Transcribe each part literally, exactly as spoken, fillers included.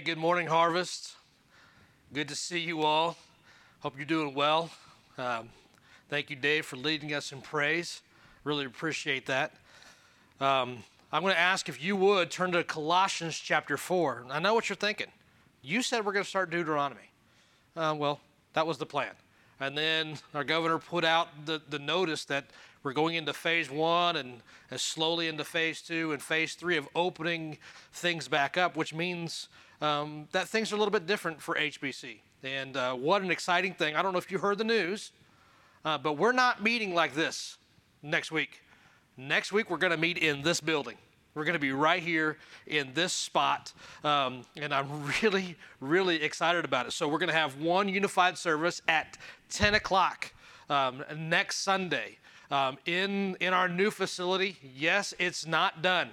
Hey, good morning, Harvest. Good to see you all. Hope you're doing well. Um, thank you, Dave, for leading us in praise. Really appreciate that. Um, I'm going to ask if you would turn to Colossians chapter four. I know what you're thinking. You said we're going to start Deuteronomy. Uh, well, that was the plan. And then our governor put out the, the notice that we're going into phase one and, and slowly into phase two and phase three of opening things back up, which means um, that things are a little bit different for H B C. And uh, what an exciting thing. I don't know if you heard the news, uh, but we're not meeting like this next week. Next week, we're going to meet in this building. We're going to be right here in this spot, um, and I'm really, really excited about it. So we're going to have one unified service at ten o'clock um, next Sunday um, in, in our new facility. Yes, it's not done.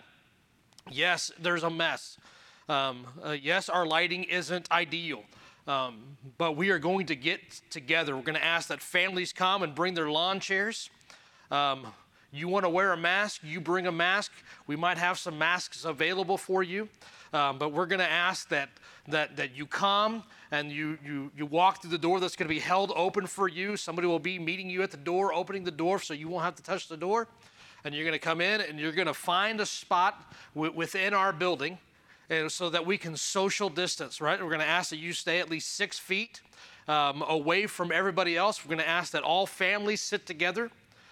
Yes, there's a mess. Um, uh, yes, our lighting isn't ideal, um, but we are going to get together. We're going to ask that families come and bring their lawn chairs. Um, You want to wear a mask, you bring a mask. We might have some masks available for you, um, but we're going to ask that that that you come and you you you walk through the door that's going to be held open for you. Somebody will be meeting you at the door, opening the door, so you won't have to touch the door. And you're going to come in and you're going to find a spot w- within our building, and so that we can social distance. Right? We're going to ask that you stay at least six feet um, away from everybody else. We're going to ask that all families sit together.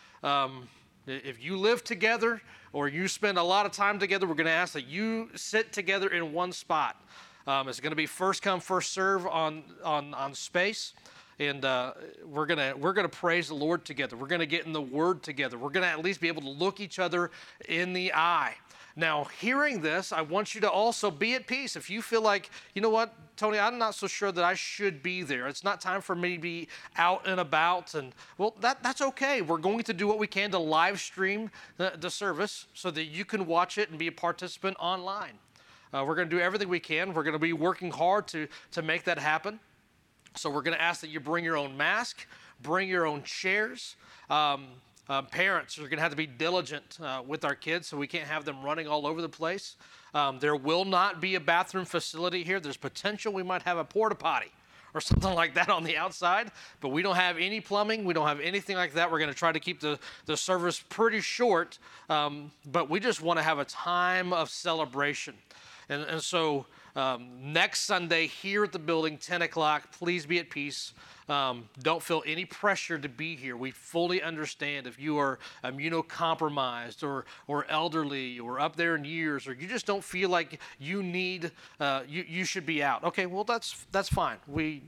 Um, If you live together or you spend a lot of time together, we're going to ask that you sit together in one spot. Um, it's going to be first come, first serve on on on space, and uh, we're gonna we're gonna praise the Lord together. We're going to get in the Word together. We're going to at least be able to look each other in the eye. Now, hearing this, I want you to also be at peace. If you feel like, you know what, Tony, I'm not so sure that I should be there. It's not time for me to be out and about. And, well, that, that's okay. We're going to do what we can to live stream the, the service so that you can watch it and be a participant online. Uh, we're going to do everything we can. We're going to be working hard to, to make that happen. So we're going to ask that you bring your own mask, bring your own chairs. Um, Uh, parents are going to have to be diligent uh, with our kids so we can't have them running all over the place. Um, there will not be a bathroom facility here. There's potential we might have a porta potty or something like that on the outside, but we don't have any plumbing. We don't have anything like that. We're going to try to keep the, the service pretty short, um, but we just want to have a time of celebration. And, and so um, next Sunday here at the building, ten o'clock, please be at peace. Um, don't feel any pressure to be here. We fully understand if you are immunocompromised or or elderly or up there in years, or you just don't feel like you need, uh, you you should be out. Okay, well that's that's fine. We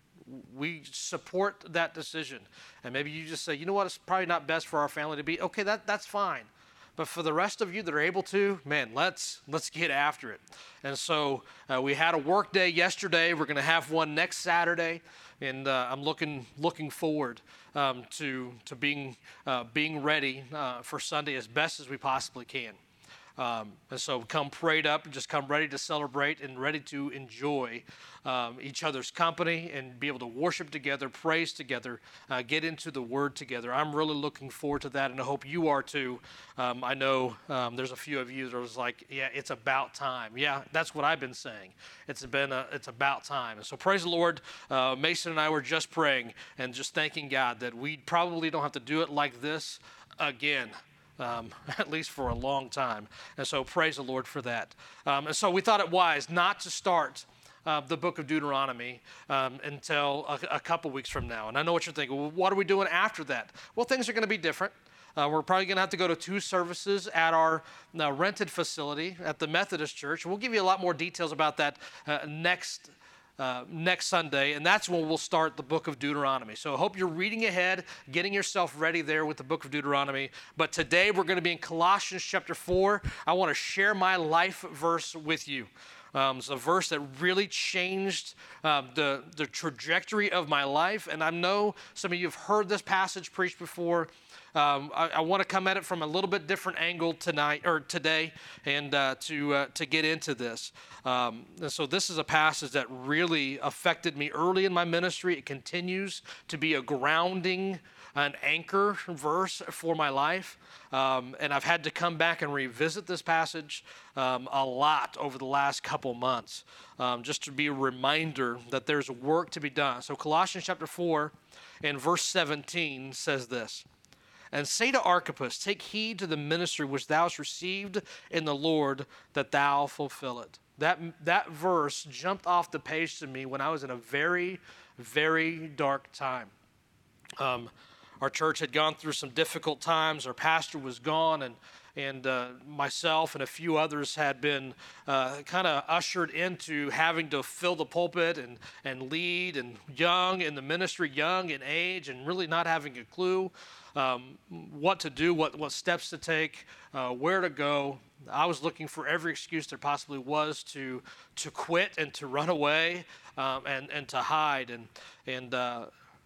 we support that decision, and maybe you just say, you know what, it's probably not best for our family to be. Okay, that that's fine. But for the rest of you that are able to, man, let's let's get after it. And so uh, we had a work day yesterday. We're going to have one next Saturday, and uh, I'm looking looking forward um, to to being uh, being ready uh, for Sunday as best as we possibly can. Um, and so come prayed up, just come ready to celebrate and ready to enjoy um, each other's company and be able to worship together, praise together, uh, get into the Word together. I'm really looking forward to that, and I hope you are too. Um, I know um, there's a few of you that was like, yeah, it's about time. Yeah, that's what I've been saying. It's been a, it's about time. And so praise the Lord. Uh, Mason and I were just praying and just thanking God that we probably don't have to do it like this again. Um, at least for a long time. And so praise the Lord for that. Um, and so we thought it wise not to start uh, the book of Deuteronomy um, until a, a couple weeks from now. And I know what you're thinking, well, what are we doing after that? Well, things are going to be different. Uh, we're probably going to have to go to two services at our uh, rented facility at the Methodist Church. We'll give you a lot more details about that uh, next Uh, next Sunday, and that's when we'll start the book of Deuteronomy. So I hope you're reading ahead, getting yourself ready there with the book of Deuteronomy. But today we're going to be in Colossians chapter four. I want to share my life verse with you. Um, it's a verse that really changed uh, the, the trajectory of my life. And I know some of you have heard this passage preached before. Um, I, I want to come at it from a little bit different angle tonight or today, and uh, to uh, to get into this. Um, and so this is a passage that really affected me early in my ministry. It continues to be a grounding an anchor verse for my life. Um, and I've had to come back and revisit this passage um, a lot over the last couple months, um, just to be a reminder that there's work to be done. So Colossians chapter four and verse seventeen says this, "And say to Archippus, take heed to the ministry which thou hast received in the Lord, that thou fulfill it." That, that verse jumped off the page to me when I was in a very, very dark time. Um, our church had gone through some difficult times. Our pastor was gone, and and uh, myself and a few others had been uh, kind of ushered into having to fill the pulpit and, and lead, and young in the ministry, young in age, and really not having a clue um, what to do, what, what steps to take, uh, where to go. I was looking for every excuse there possibly was to to quit and to run away um, and, and to hide. And, and uh,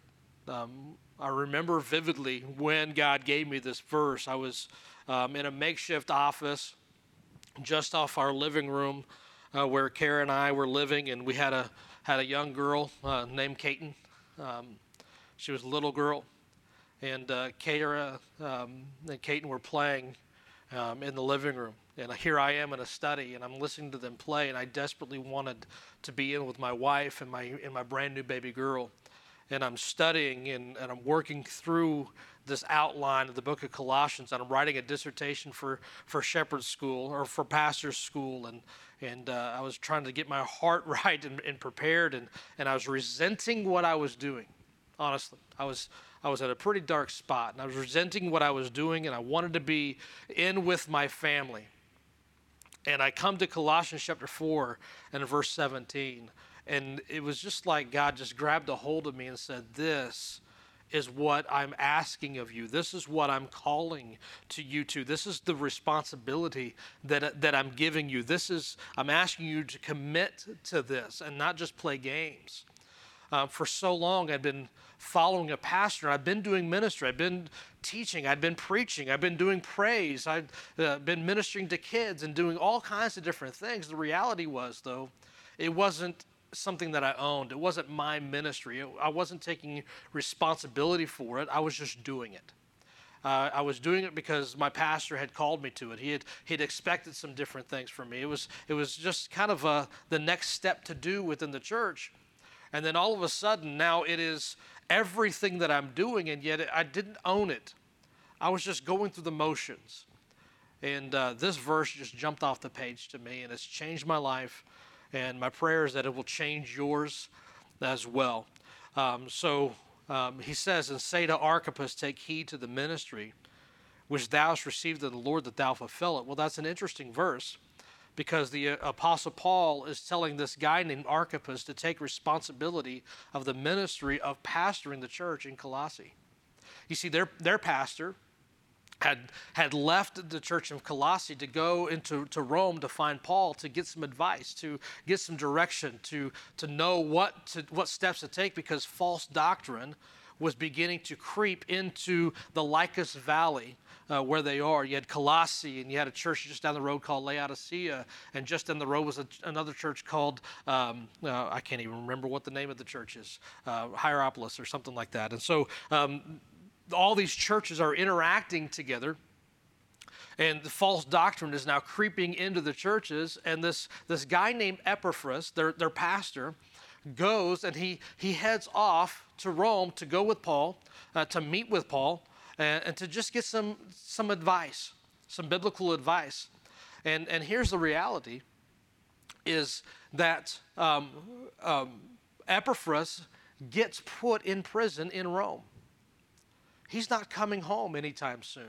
um, I remember vividly when God gave me this verse. I was Um, in a makeshift office just off our living room uh, where Kara and I were living, and we had a had a young girl uh, named Kaiten. Um, she was a little girl, and uh, Kara um, and Kaiten were playing um, in the living room. And here I am in a study, and I'm listening to them play, and I desperately wanted to be in with my wife and my and my brand new baby girl. And I'm studying and, and I'm working through this outline of the book of Colossians, and I'm writing a dissertation for, for shepherd's school or for pastor's school, and and uh, I was trying to get my heart right and, and prepared, and, and I was resenting what I was doing. Honestly, I was I was at a pretty dark spot, and I was resenting what I was doing, and I wanted to be in with my family. And I come to Colossians chapter four and verse seventeen. And it was just like God just grabbed a hold of me and said, this is what I'm asking of you. This is what I'm calling to you to. This is the responsibility that, that I'm giving you. This is, I'm asking you to commit to this and not just play games. Uh, for so long, I'd been following a pastor. I've been doing ministry. I've been teaching. I've been preaching. I've been doing praise. I've uh, been ministering to kids and doing all kinds of different things. The reality was, though, it wasn't something that I owned. It wasn't my ministry. I wasn't taking responsibility for it. I was just doing it. Uh, I was doing it because my pastor had called me to it. He had he'd expected some different things from me. It was it was just kind of a, the next step to do within the church. And then all of a sudden, now it is everything that I'm doing, and yet I didn't own it. I was just going through the motions. And uh, this verse just jumped off the page to me, and it's changed my life. And my prayer is that it will change yours as well. Um, so um, he says, "And say to Archippus, take heed to the ministry which thou hast received of the Lord, that thou fulfill it." Well, that's an interesting verse, because the uh, Apostle Paul is telling this guy named Archippus to take responsibility of the ministry of pastoring the church in Colossae. You see, their, their pastor had had left the church of Colossae to go into to Rome to find Paul, to get some advice, to get some direction, to to know what to, what steps to take, because false doctrine was beginning to creep into the Lycus Valley uh, where they are. You had Colossae, and you had a church just down the road called Laodicea, and just down the road was a, another church called, um, uh, I can't even remember what the name of the church is, uh, Hierapolis or something like that. And so um, all these churches are interacting together, and the false doctrine is now creeping into the churches. And this, this guy named Epaphras, their, their pastor, goes and he, he heads off to Rome to go with Paul, uh, to meet with Paul, and, and to just get some, some advice, some biblical advice. And, and here's the reality, is that um, um, Epaphras gets put in prison in Rome. He's not coming home anytime soon.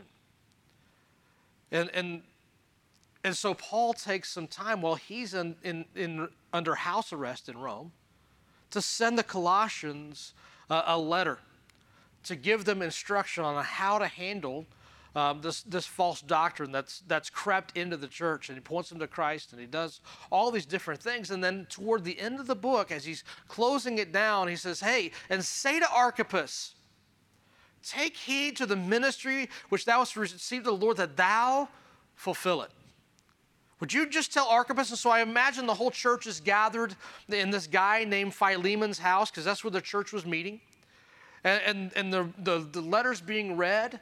And and and so Paul takes some time while he's in, in, in under house arrest in Rome to send the Colossians uh, a letter to give them instruction on how to handle um, this this false doctrine that's that's crept into the church. And he points them to Christ, and he does all these different things. And then toward the end of the book, as he's closing it down, he says, "Hey, and say to Archippus, take heed to the ministry which thou hast received of the Lord, that thou fulfill it." Would you just tell Archippus? And so I imagine the whole church is gathered in this guy named Philemon's house, because that's where the church was meeting. And, and, and the, the, the letters being read,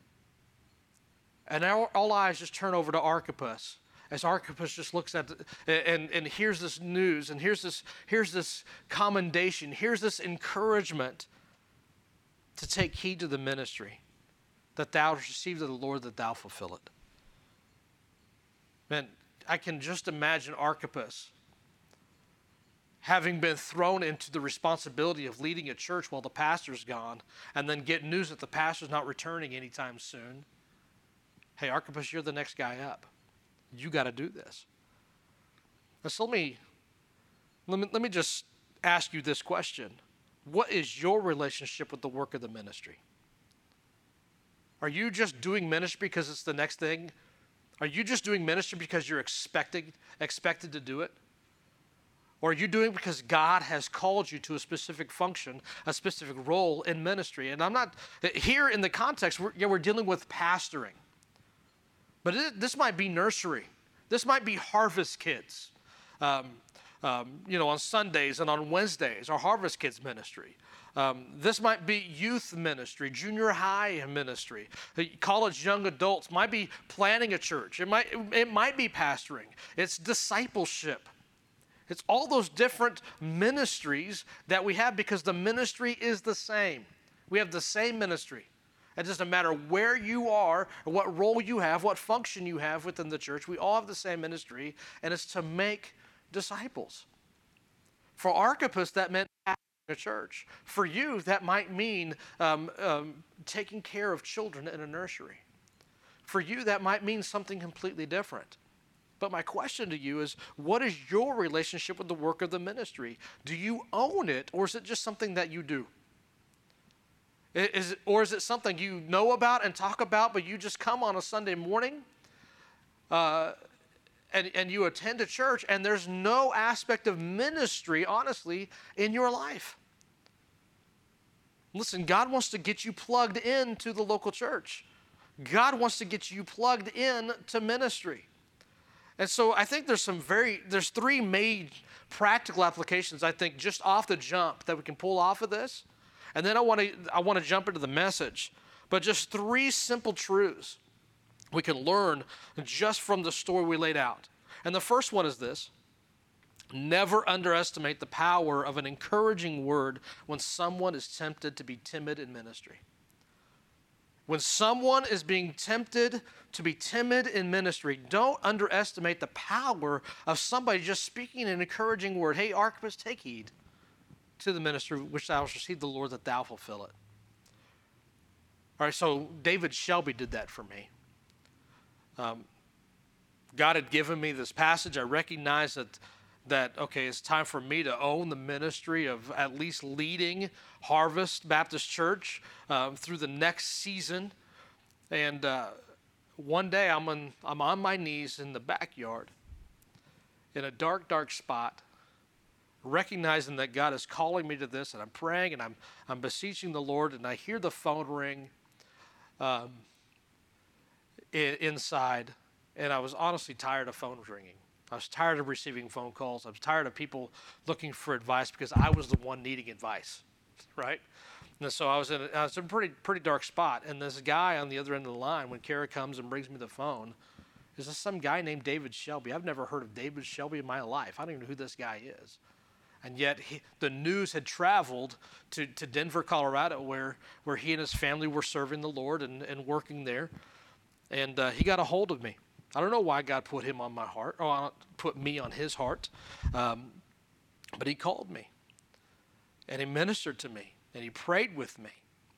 and all, all eyes just turn over to Archippus. As Archippus just looks at the, and, and hears this news, and here's this, here's this commendation, here's this encouragement to take heed to the ministry, that thou hast received of the Lord, that thou fulfill it. Man, I can just imagine Archippus having been thrown into the responsibility of leading a church while the pastor's gone, and then get news that the pastor's not returning anytime soon. Hey, Archippus, you're the next guy up. You got to do this. So let me, let me, let me just ask you this question. What is your relationship with the work of the ministry? Are you just doing ministry because it's the next thing? Are you just doing ministry because you're expected, expected to do it? Or are you doing it because God has called you to a specific function, a specific role in ministry? And I'm not, here in the context, we're, yeah, we're dealing with pastoring. But it, this might be nursery. This might be harvest kids. Um, um, you know, on Sundays and on Wednesdays, our harvest kids ministry. Um, this might be youth ministry, junior high ministry. College young adults might be planning a church. It might, it might be pastoring. It's discipleship. It's all those different ministries that we have because the ministry is the same. We have the same ministry. It doesn't matter where you are, or what role you have, what function you have within the church. We all have the same ministry, and it's to make disciples. For Archippus, that meant a church. For you, that might mean um, um, taking care of children in a nursery. For you, that might mean something completely different. But my question to you is, what is your relationship with the work of the ministry? Do you own it, or is it just something that you do? Is it, or is it something you know about and talk about, but you just come on a Sunday morning uh, and, and you attend a church, and there's no aspect of ministry, honestly, in your life? Listen, God wants to get you plugged into the local church. God wants to get you plugged in to ministry. And so I think there's some very, there's three main practical applications, I think, just off the jump that we can pull off of this. And then I want to I want to jump into the message. But just three simple truths we can learn just from the story we laid out. And the first one is this: never underestimate the power of an encouraging word when someone is tempted to be timid in ministry. When someone is being tempted to be timid in ministry, don't underestimate the power of somebody just speaking an encouraging word. Hey, Archippus, take heed to the ministry which thou hast received the Lord, that thou fulfill it. All right, so David Shelby did that for me. Um, God had given me this passage. I recognized that, that, okay, it's time for me to own the ministry of at least leading Harvest Baptist Church um, through the next season. And uh, one day I'm on, I'm on my knees in the backyard in a dark, dark spot, recognizing that God is calling me to this, and I'm praying, and I'm I'm beseeching the Lord, and I hear the phone ring um, I- inside, and I was honestly tired of phones ringing. I was tired of receiving phone calls. I was tired of people looking for advice because I was the one needing advice, right? And so I was in a, I was in a pretty pretty dark spot, and this guy on the other end of the line, when Kara comes and brings me the phone, is this some guy named David Shelby. I've never heard of David Shelby in my life. I don't even know who this guy is. And yet he, the news had traveled to, to Denver, Colorado, where, where he and his family were serving the Lord and, and working there. And uh, he got a hold of me. I don't know why God put him on my heart, or put me on his heart. Um, but he called me. And he ministered to me. And he prayed with me.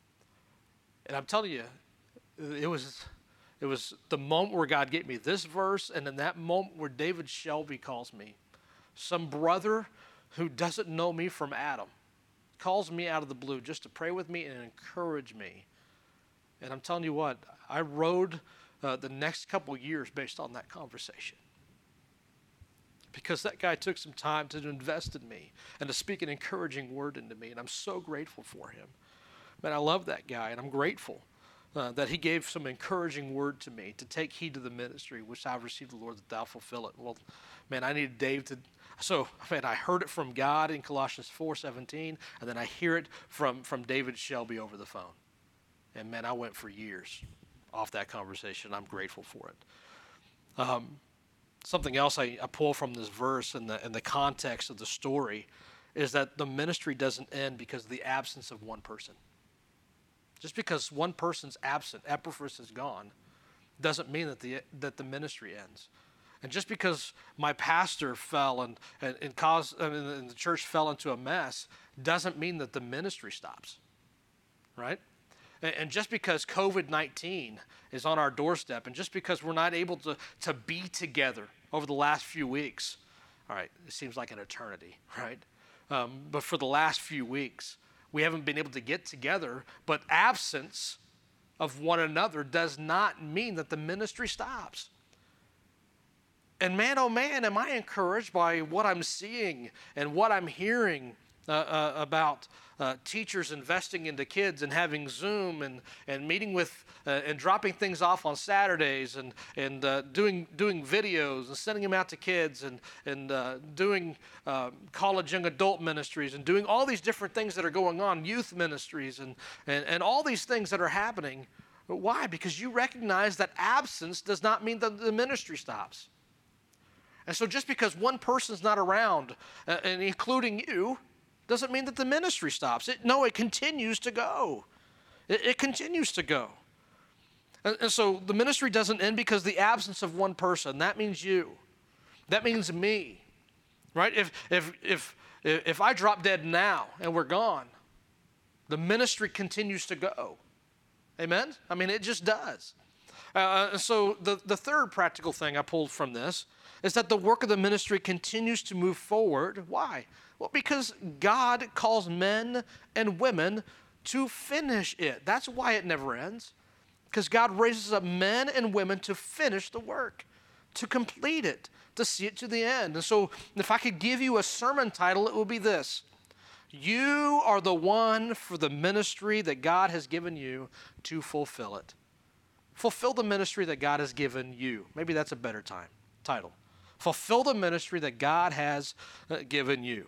And I'm telling you, it was, it was the moment where God gave me this verse, and in that moment where David Shelby calls me, some brother who doesn't know me from Adam, calls me out of the blue just to pray with me and encourage me. And I'm telling you what, I rode uh, the next couple years based on that conversation. Because that guy took some time to invest in me and to speak an encouraging word into me, and I'm so grateful for him. Man, I love that guy, and I'm grateful uh, that he gave some encouraging word to me to take heed to the ministry which I've received the Lord, that thou fulfill it. Well, man, I needed Dave to So, man, I heard it from God in Colossians four seventeen, and then I hear it from, from David Shelby over the phone. And, man, I went for years off that conversation. I'm grateful for it. Um, something else I, I pull from this verse and the, and the context of the story is that the ministry doesn't end because of the absence of one person. Just because one person's absent, Epaphras is gone, doesn't mean that the that the ministry ends. And just because my pastor fell and and, and caused I mean, and the church fell into a mess doesn't mean that the ministry stops, right? And, and just because COVID nineteen is on our doorstep, and just because we're not able to to be together over the last few weeks, all right, it seems like an eternity, right? Um, but for the last few weeks, we haven't been able to get together, but absence of one another does not mean that the ministry stops. And man, oh man, am I encouraged by what I'm seeing and what I'm hearing uh, uh, about uh, teachers investing into kids and having Zoom and, and meeting with uh, and dropping things off on Saturdays and, and uh, doing doing videos and sending them out to kids and, and uh, doing uh, college young adult ministries and doing all these different things that are going on, youth ministries and, and, and all these things that are happening. Why? Because you recognize that absence does not mean that the ministry stops. And so just because one person's not around, uh, and including you, doesn't mean that the ministry stops. It, no, it continues to go. It, it continues to go. And, and so the ministry doesn't end because of the absence of one person. That means you. That means me, right? If, if, if, if I drop dead now and we're gone, the ministry continues to go. Amen? I mean, it just does. Uh, so the, the third practical thing I pulled from this is that the work of the ministry continues to move forward. Why? Well, because God calls men and women to finish it. That's why it never ends. Because God raises up men and women to finish the work, to complete it, to see it to the end. And so if I could give you a sermon title, it would be this: you are the one for the ministry that God has given you to fulfill it. Fulfill the ministry that God has given you. Maybe that's a better time title. Fulfill the ministry that God has uh, given you.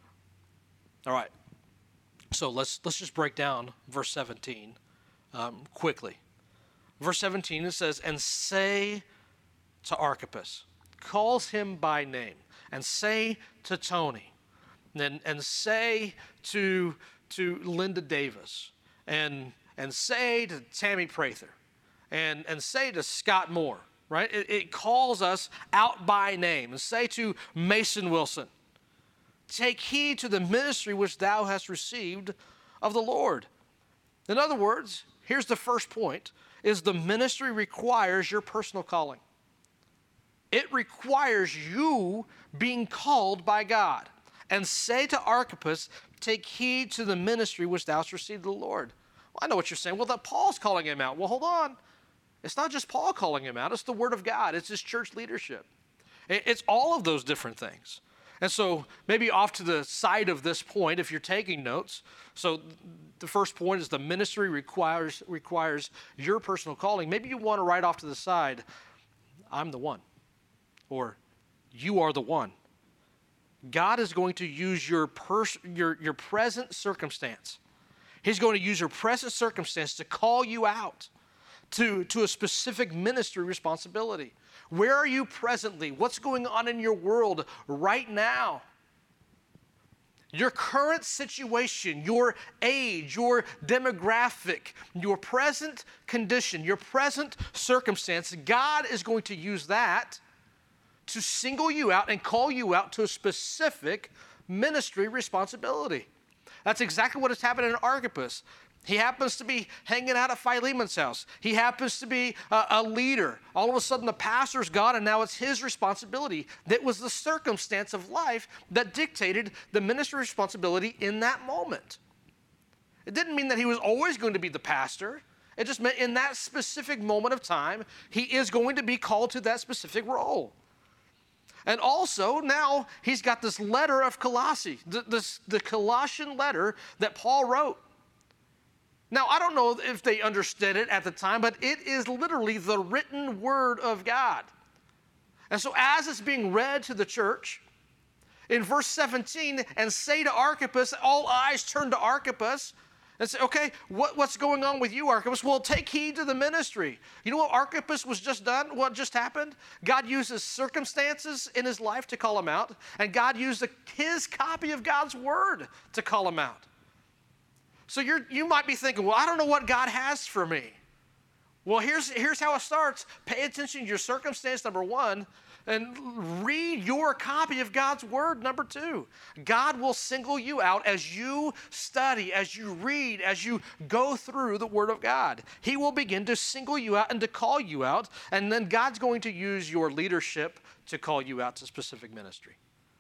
All right. So let's let's just break down verse seventeen um, quickly. Verse seventeen, it says, "And say to Archippus," calls him by name, "and say to Tony, and, and say to, to Linda Davis, and, and say to Tammy Prather, and, and say to Scott Moore," right? It, it calls us out by name. "And say to Mason Wilson, take heed to the ministry which thou hast received of the Lord." In other words, here's the first point, is the ministry requires your personal calling. It requires you being called by God. "And say to Archippus, take heed to the ministry which thou hast received of the Lord." Well, I know what you're saying. Well, that Paul's calling him out. Well, hold on. It's not just Paul calling him out. It's the Word of God. It's his church leadership. It's all of those different things. And so maybe off to the side of this point, if you're taking notes, so the first point is the ministry requires requires your personal calling. Maybe you want to write off to the side, "I'm the one," or "you are the one." God is going to use your pers- your, your present circumstance. He's going to use your present circumstance to call you out to, to a specific ministry responsibility. Where are you presently? What's going on in your world right now? Your current situation, your age, your demographic, your present condition, your present circumstance, God is going to use that to single you out and call you out to a specific ministry responsibility. That's exactly what is happening in Archippus. He happens to be hanging out at Philemon's house. He happens to be a, a leader. All of a sudden, the pastor's gone, and now it's his responsibility. That was the circumstance of life that dictated the ministry responsibility in that moment. It didn't mean that he was always going to be the pastor. It just meant in that specific moment of time, he is going to be called to that specific role. And also, now he's got this letter of Colossae, the, this, the Colossian letter that Paul wrote. Now, I don't know if they understood it at the time, but it is literally the written word of God. And so as it's being read to the church, In verse seventeen, and say to Archippus, all eyes turn to Archippus, and say, okay, what, what's going on with you, Archippus? Well, take heed to the ministry. You know what Archippus was just done? What just happened? God uses circumstances in his life to call him out, and God used a, his copy of God's word to call him out. So you're, you might be thinking, well, I don't know what God has for me. Well, here's, here's how it starts. Pay attention to your circumstance, number one, and read your copy of God's word, number two. God will single you out as you study, as you read, as you go through the word of God. He will begin to single you out and to call you out, and then God's going to use your leadership to call you out to specific ministry.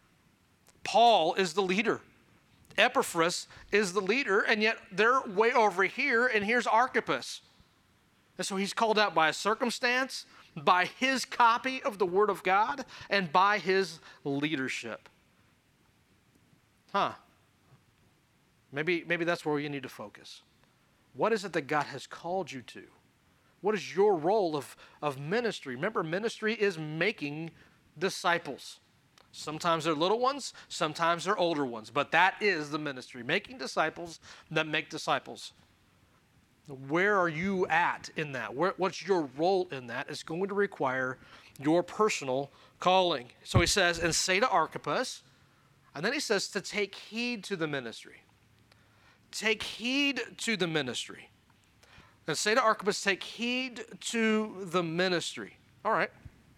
Paul is the leader. Epaphras is the leader, and yet they're way over here, and here's Archippus. And so he's called out by a circumstance, by his copy of the Word of God, and by his leadership. Huh. Maybe, maybe that's where you need to focus. What is it that God has called you to? What is your role of, of ministry? Remember, ministry is making disciples. Sometimes they're little ones, sometimes they're older ones, but that is the ministry, making disciples that make disciples. Where are you at in that? Where, what's your role in that? It's going to require your personal calling. So he says, and say to Archippus, and then he says to take heed to the ministry. Take heed to the ministry. And say to Archippus, take heed to the ministry. All right.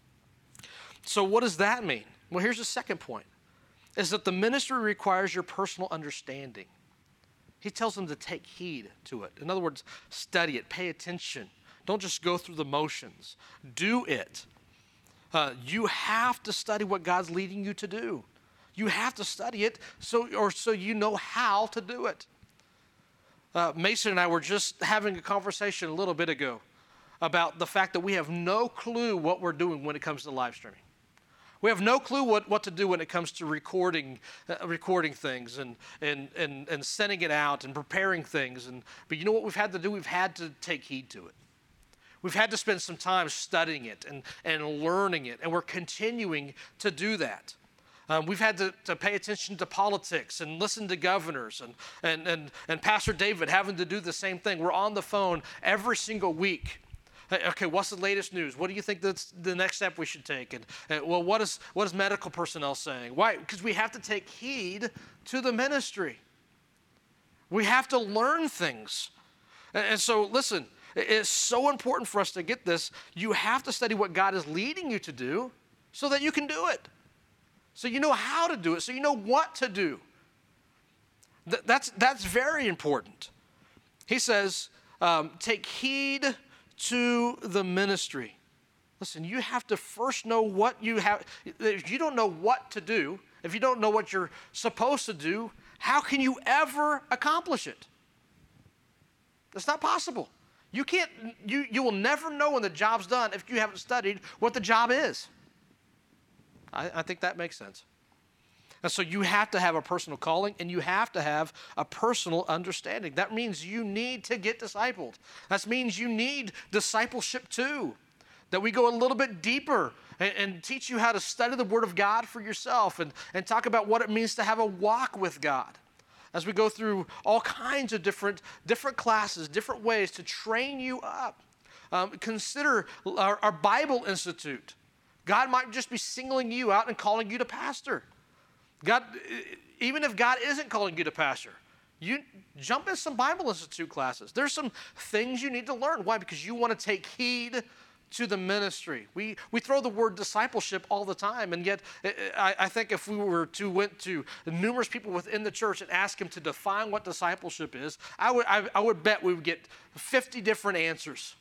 So what does that mean? Well, here's the second point, is that the ministry requires your personal understanding. He tells them to take heed to it. In other words, study it, pay attention. Don't just go through the motions. Do it. Uh, you have to study what God's leading you to do. You have to study it so, or so you know how to do it. Uh, Mason and I were just having a conversation a little bit ago about the fact that we have no clue what we're doing when it comes to live streaming. We have no clue what, what to do when it comes to recording uh, recording things and, and, and, and sending it out and preparing things. And, but you know what we've had to do? We've had to take heed to it. We've had to spend some time studying it and, and learning it, and we're continuing to do that. Um, we've had to, to pay attention to politics and listen to governors and, and, and, and Pastor David having to do the same thing. We're on the phone every single week. Okay, what's the latest news? What do you think that's the next step we should take? And, and well, what is what is medical personnel saying? Why? Because we have to take heed to the ministry. We have to learn things. And, and so, listen, it's so important for us to get this. You have to study what God is leading you to do so that you can do it. So you know how to do it, so you know what to do. Th- that's, that's very important. He says, um, take heed to the ministry. Listen, you have to first know what you have. If you don't know what to do, if you don't know what you're supposed to do, how can you ever accomplish it? It's not possible. You can't, you, you will never know when the job's done if you haven't studied what the job is. I, I think that makes sense. And so you have to have a personal calling, and you have to have a personal understanding. That means you need to get discipled. That means you need discipleship too. That we go a little bit deeper and, and teach you how to study the Word of God for yourself and, and talk about what it means to have a walk with God. As we go through all kinds of different, different classes, different ways to train you up. Um, consider our, our Bible Institute. God might just be singling you out and calling you to pastor. God, even if God isn't calling you to pastor, you jump in some Bible Institute classes. There's some things you need to learn. Why? Because you want to take heed to the ministry. We we throw the word discipleship all the time, and yet I, I think if we were to went to numerous people within the church and ask them to define what discipleship is, I would I, I would bet we would get fifty different answers.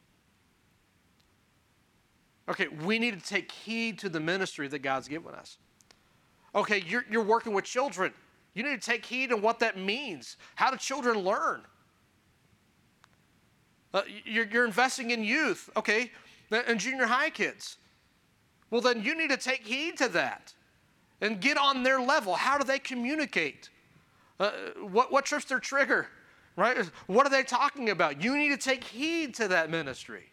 Okay, we need to take heed to the ministry that God's given us. Okay, you're, you're working with children. You need to take heed on what that means. How do children learn? Uh, you're, you're investing in youth, okay, and junior high kids. Well, then you need to take heed to that and get on their level. How do they communicate? Uh, what, what trips their trigger, right? What are they talking about? You need to take heed to that ministry.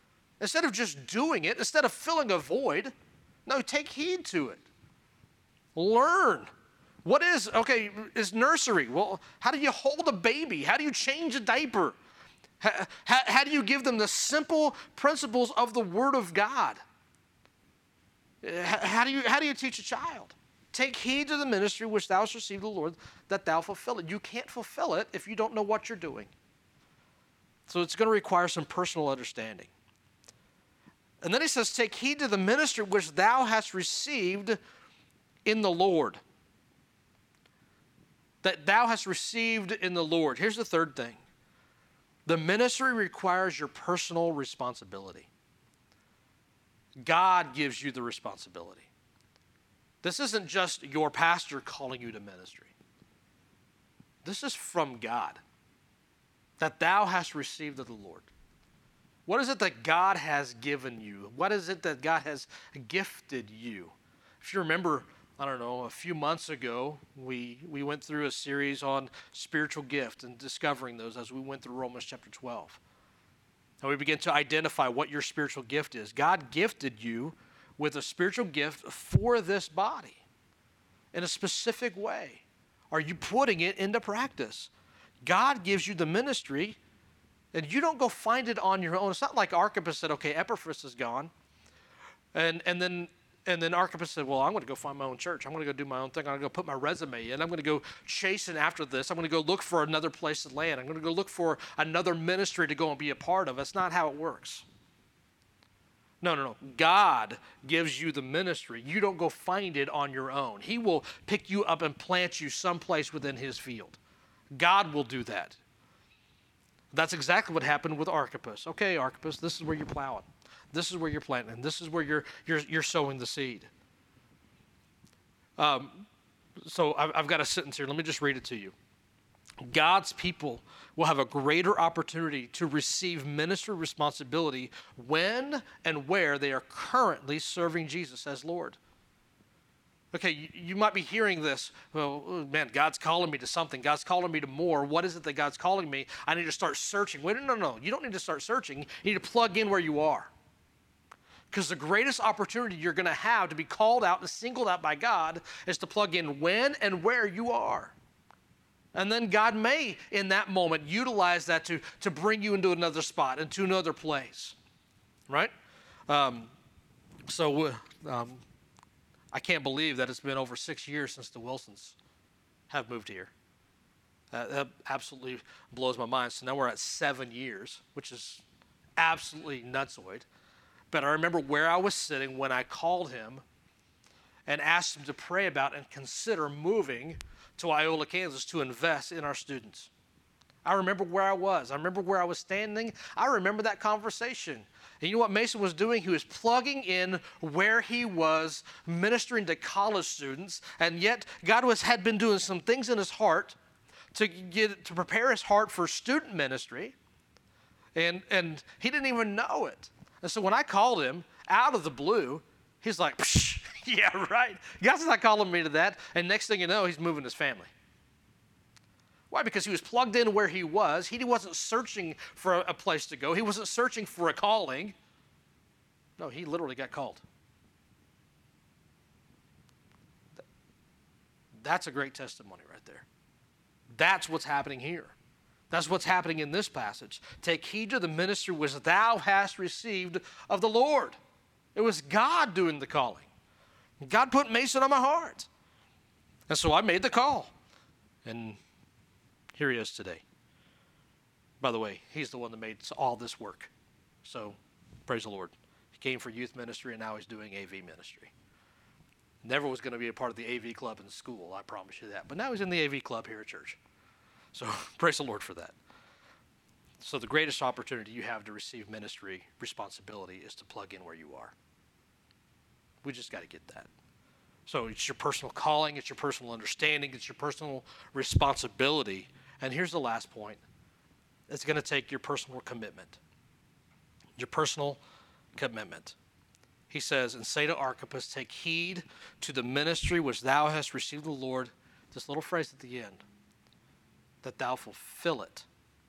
Instead of just doing it, instead of filling a void, no, take heed to it. Learn. What is, okay, is nursery? Well, how do you hold a baby? How do you change a diaper? How, how, how do you give them the simple principles of the Word of God? How, how do you, how do you teach a child? Take heed to the ministry which thou hast received of the Lord, that thou fulfill it. You can't fulfill it if you don't know what you're doing. So it's going to require some personal understanding. And then he says, take heed to the ministry which thou hast received in the Lord. That thou hast received in the Lord. Here's the third thing. The ministry requires your personal responsibility. God gives you the responsibility. This isn't just your pastor calling you to ministry. This is from God. That thou hast received of the Lord. What is it that God has given you? What is it that God has gifted you? If you remember, I don't know, a few months ago, we, we went through a series on spiritual gift and discovering those as we went through Romans chapter twelve. And we began to identify what your spiritual gift is. God gifted you with a spiritual gift for this body in a specific way. Are you putting it into practice? God gives you the ministry, and you don't go find it on your own. It's not like Archippus said, okay, Epaphras is gone. And, and then and then Archippus said, well, I'm going to go find my own church. I'm going to go do my own thing. I'm going to go put my resume in. I'm going to go chasing after this. I'm going to go look for another place to land. I'm going to go look for another ministry to go and be a part of. That's not how it works. No, no, no. God gives you the ministry. You don't go find it on your own. He will pick you up and plant you someplace within his field. God will do that. That's exactly what happened with Archippus. Okay, Archippus, this is where you're plowing. This is where you're planting. This is where you're you're you're sowing the seed. Um, so I've, I've got a sentence here. Let me just read it to you. God's people will have a greater opportunity to receive ministry responsibility when and where they are currently serving Jesus as Lord. Okay, you, you might be hearing this. Well, man, God's calling me to something. God's calling me to more. What is it that God's calling me? I need to start searching. Wait, no, no, no. You don't need to start searching. You need to plug in where you are. Because the greatest opportunity you're going to have to be called out and singled out by God is to plug in when and where you are. And then God may, in that moment, utilize that to, to bring you into another spot, into another place. Right? Um, so um, I can't believe that it's been over six years since the Wilsons have moved here. Uh, that absolutely blows my mind. So now we're at seven years, which is absolutely nutsoid. But I remember where I was sitting when I called him and asked him to pray about and consider moving to Iola, Kansas to invest in our students. I remember where I was. I remember where I was standing. I remember that conversation. And you know what Mason was doing? He was plugging in where he was ministering to college students, and yet God was had been doing some things in his heart to get to prepare his heart for student ministry, and and he didn't even know it. And so when I called him out of the blue, he's like, Psh, yeah, right. God's not calling me to that. And next thing you know, he's moving his family. Why? Because he was plugged in where he was. He wasn't searching for a place to go. He wasn't searching for a calling. No, he literally got called. That's a great testimony right there. That's what's happening here. That's what's happening in this passage. Take heed to the ministry which thou hast received of the Lord. It was God doing the calling. God put Mason on my heart. And so I made the call. And here he is today. By the way, he's the one that made all this work. So praise the Lord. He came for youth ministry, and now he's doing A V ministry. Never was going to be a part of the A V club in school, I promise you that. But now he's in the A V club here at church. So praise the Lord for that. So the greatest opportunity you have to receive ministry responsibility is to plug in where you are. We just got to get that. So it's your personal calling, it's your personal understanding, it's your personal responsibility. And here's the last point. It's going to take your personal commitment. Your personal commitment. He says, and say to Archippus, take heed to the ministry which thou hast received of the Lord. This little phrase at the end. That thou fulfill it.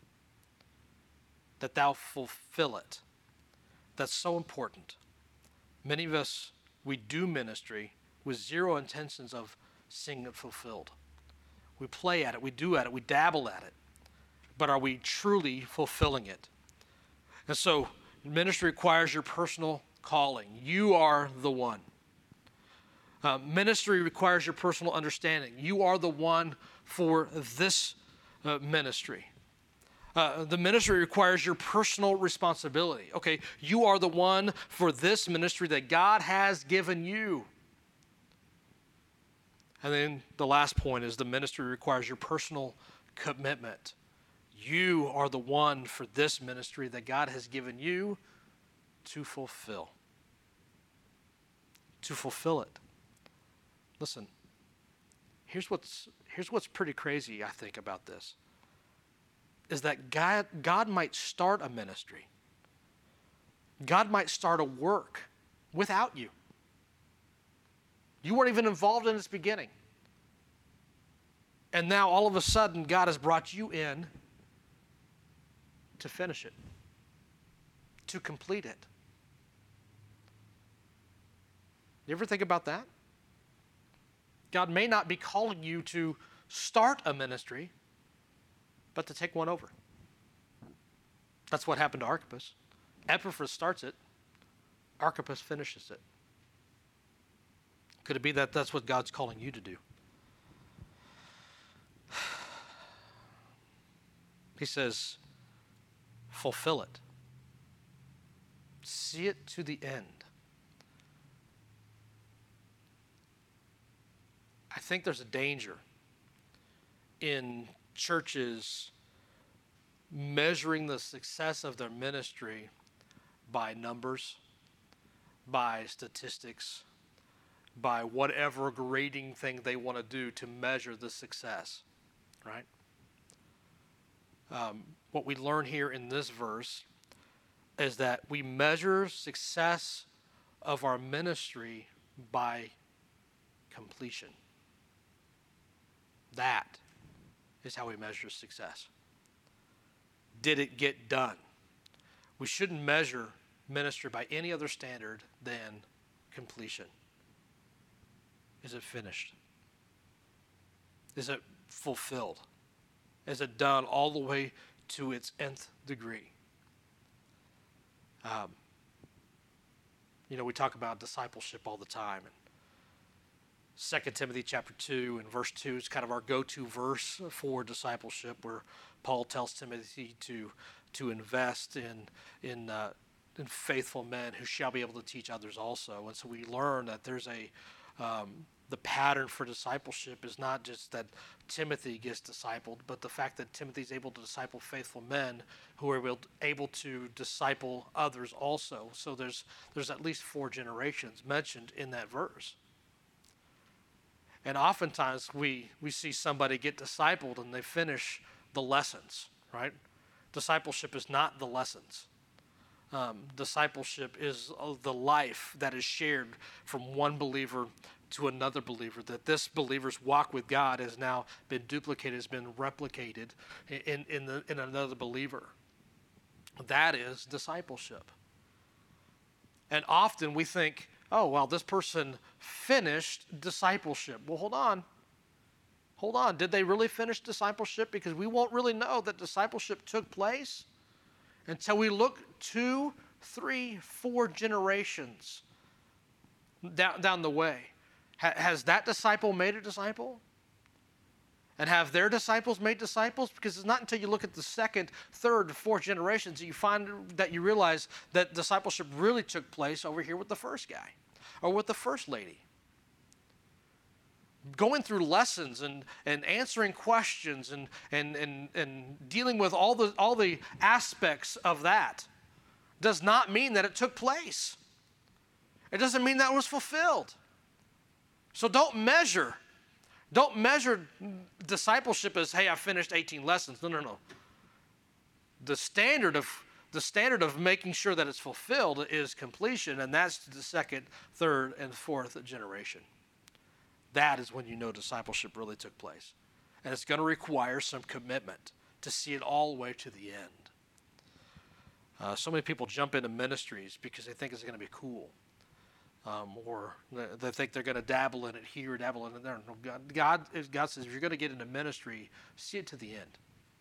That thou fulfill it. That's so important. Many of us, we do ministry, with zero intentions of seeing it fulfilled. We play at it, we do at it, we dabble at it, but are we truly fulfilling it? And so ministry requires your personal calling. You are the one. Uh, ministry requires your personal understanding. You are the one for this uh, ministry. Uh, the ministry requires your personal responsibility. Okay, you are the one for this ministry that God has given you. And then the last point is the ministry requires your personal commitment. You are the one for this ministry that God has given you to fulfill. To fulfill it. Listen, here's what's, here's what's pretty crazy, I think, about this. Is that God, God might start a ministry. God might start a work without you. You weren't even involved in its beginning. And now all of a sudden, God has brought you in to finish it, to complete it. You ever think about that? God may not be calling you to start a ministry, but to take one over. That's what happened to Archippus. Epaphras starts it. Archippus finishes it. Could it be that that's what God's calling you to do? He says, fulfill it. See it to the end. I think there's a danger in churches measuring the success of their ministry by numbers, by statistics, by whatever grading thing they want to do to measure the success, right? Um, what we learn here in this verse is that we measure success of our ministry by completion. That is how we measure success. Did it get done? We shouldn't measure ministry by any other standard than completion. Is it finished? Is it fulfilled? Is it done all the way to its nth degree? Um, you know, we talk about discipleship all the time. And Second Timothy chapter two and verse two is kind of our go-to verse for discipleship, where Paul tells Timothy to to invest in in uh, in faithful men who shall be able to teach others also. And so we learn that there's a um, the pattern for discipleship is not just that Timothy gets discipled, but the fact that Timothy is able to disciple faithful men who are able, able to disciple others also. So there's there's at least four generations mentioned in that verse. And oftentimes we, we see somebody get discipled and they finish the lessons, right? Discipleship is not the lessons. Um, discipleship is the life that is shared from one believer to another believer, that this believer's walk with God has now been duplicated, has been replicated in, in, the, in another believer. That is discipleship. And often we think, oh, well, this person finished discipleship. Well, hold on. Hold on. Did they really finish discipleship? Because we won't really know that discipleship took place until we look two, three, four generations down, down the way. Ha, has that disciple made a disciple? And have their disciples made disciples? Because it's not until you look at the second, third, fourth generations that you find that you realize that discipleship really took place over here with the first guy or with the first lady. Going through lessons and, and answering questions and, and, and, and dealing with all the, all the aspects of that does not mean that it took place. It doesn't mean that it was fulfilled. So don't measure Don't measure discipleship as, hey, I finished eighteen lessons. No, no, no. The standard of the standard of making sure that it's fulfilled is completion, and that's the second, third, and fourth generation. That is when you know discipleship really took place. And it's going to require some commitment to see it all the way to the end. Uh, so many people jump into ministries because they think it's going to be cool. um, or they think they're going to dabble in it here, dabble in it there. No, God, God, God says, if you're going to get into ministry, see it to the end.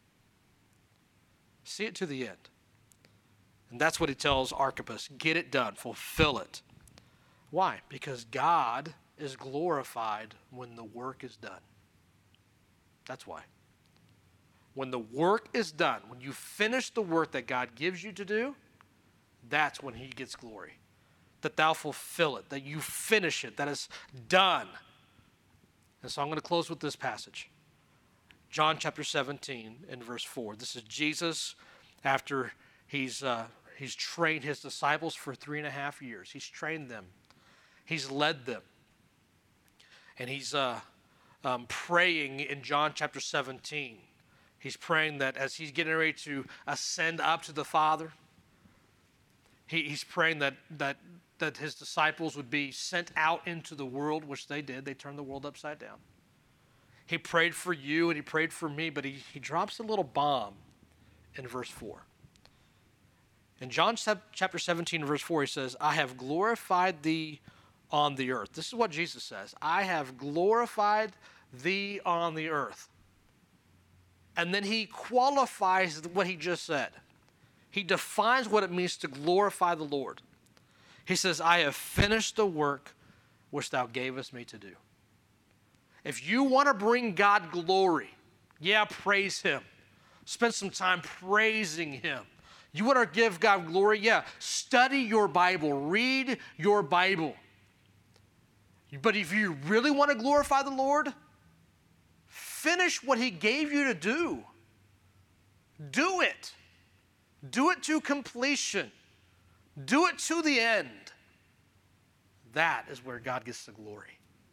See it to the end. And that's what he tells Archippus. Get it done. Fulfill it. Why? Because God is glorified when the work is done. That's why. When the work is done, when you finish the work that God gives you to do, that's when he gets glory. That thou fulfill it, that you finish it, that is done. And so I'm going to close with this passage. John chapter seventeen and verse four. This is Jesus after he's uh, he's trained his disciples for three and a half years. He's trained them. He's led them. And he's uh, um, praying in John chapter seventeen. He's praying that as he's getting ready to ascend up to the Father, he, he's praying that, that, that his disciples would be sent out into the world, which they did. They turned the world upside down. He prayed for you and he prayed for me, but he, he drops a little bomb in verse four. In John chapter seventeen, verse four, he says, I have glorified thee on the earth. This is what Jesus says. I have glorified thee on the earth. And then he qualifies what he just said. He defines what it means to glorify the Lord. He says, I have finished the work which thou gavest me to do. If you want to bring God glory, yeah, praise him. Spend some time praising him. You want to give God glory? Yeah, study your Bible. Read your Bible. But if you really want to glorify the Lord, finish what he gave you to do. Do it. Do it to completion. Do it to the end. That is where God gets the glory.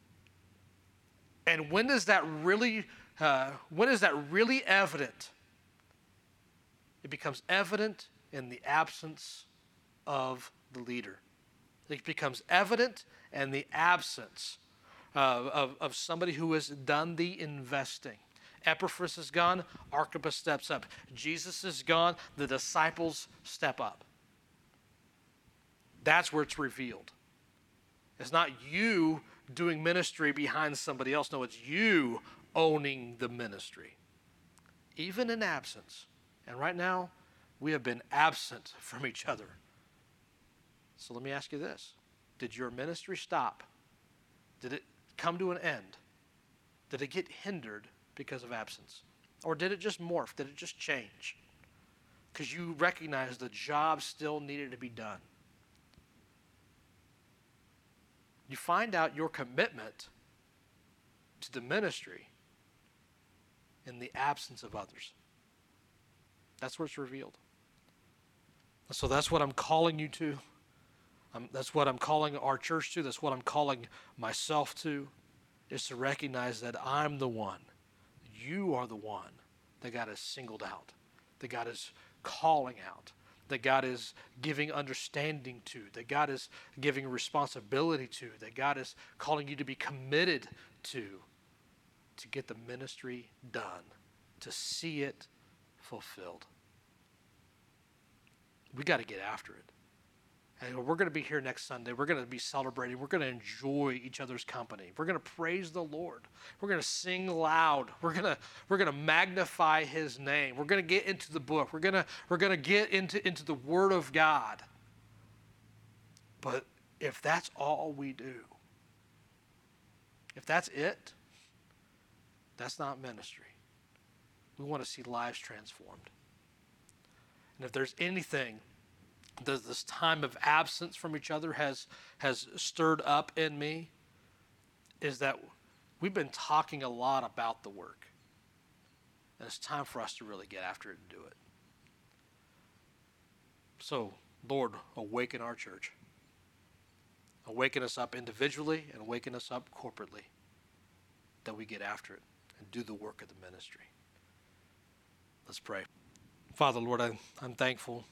And when is that really, uh, when is that really evident? It becomes evident in the absence of the leader. It becomes evident in the absence uh, of, of somebody who has done the investing. Epaphras is gone, Archippus steps up. Jesus is gone, the disciples step up. That's where it's revealed. It's not you doing ministry behind somebody else. No, it's you owning the ministry, even in absence. And right now, we have been absent from each other. So let me ask you this. Did your ministry stop? Did it come to an end? Did it get hindered because of absence? Or did it just morph? Did it just change? Because you recognize the job still needed to be done. You find out your commitment to the ministry in the absence of others. That's where it's revealed. So that's what I'm calling you to. Um, that's what I'm calling our church to. That's what I'm calling myself to, is to recognize that I'm the one. You are the one that God has singled out, that God is calling out, that God is giving understanding to, that God is giving responsibility to, that God is calling you to be committed to, to get the ministry done, to see it fulfilled. We got to get after it. And we're going to be here next Sunday. We're going to be celebrating. We're going to enjoy each other's company. We're going to praise the Lord. We're going to sing loud. We're going to we're going to magnify his name. We're going to get into the book. We're going to we're going to get into into the Word of God. But if that's all we do, if that's it, that's not ministry. We want to see lives transformed. And if there's anything that this time of absence from each other has has stirred up in me, is that we've been talking a lot about the work. And it's time for us to really get after it and do it. So, Lord, awaken our church. Awaken us up individually and awaken us up corporately, that we get after it and do the work of the ministry. Let's pray. Father, Lord, I, I'm thankful,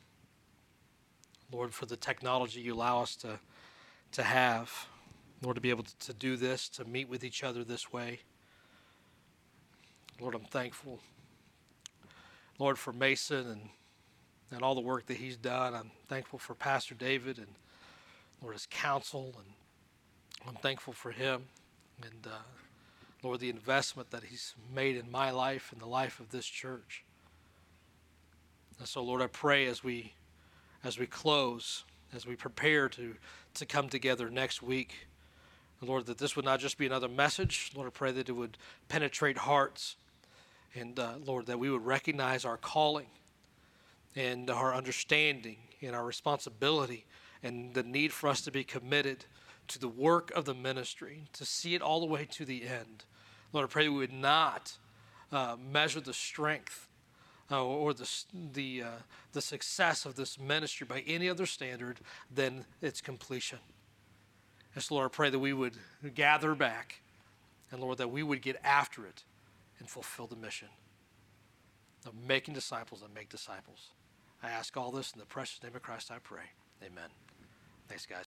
Lord, for the technology you allow us to, to have, Lord, to be able to, to do this, to meet with each other this way. Lord, I'm thankful, Lord, for Mason and, and all the work that he's done. I'm thankful for Pastor David and Lord, his counsel, and I'm thankful for him. And uh, Lord, the investment that he's made in my life and the life of this church. And so, Lord, I pray as we as we close, as we prepare to, to come together next week, Lord, that this would not just be another message. Lord, I pray that it would penetrate hearts. And, uh, Lord, that we would recognize our calling and our understanding and our responsibility and the need for us to be committed to the work of the ministry, to see it all the way to the end. Lord, I pray we would not uh, measure the strength uh, or the the uh, the success of this ministry by any other standard than its completion. And so, Lord, I pray that we would gather back, and Lord, that we would get after it and fulfill the mission of making disciples that make disciples. I ask all this in the precious name of Christ I pray. Amen. Thanks, guys.